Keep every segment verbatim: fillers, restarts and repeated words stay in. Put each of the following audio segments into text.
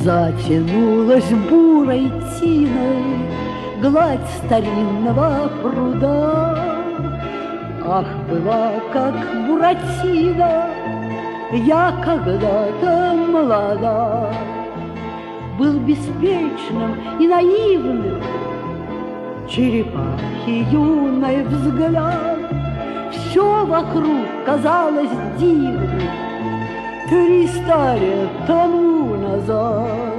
Затянулась бурой тиной гладь старинного пруда. Ах, была как Буратино я когда-то молода, был беспечным и наивным черепахи юный взгляд. Все вокруг казалось дивным триста лет тому назад.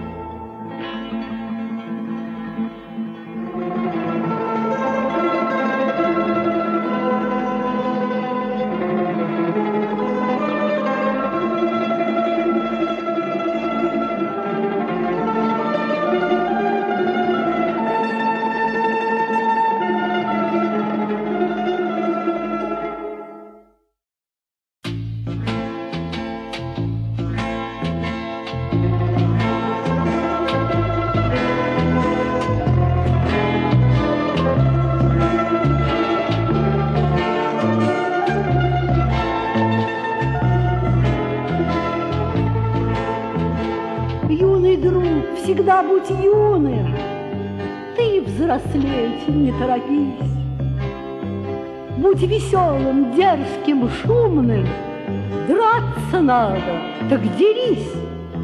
Всегда будь юным, ты взрослеть не торопись. Будь веселым, дерзким, шумным, драться надо, так дерись.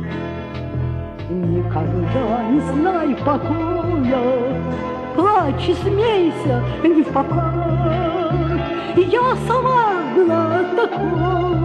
Никогда не знай покоя, плачь и смейся не в попад. Я сама была такой.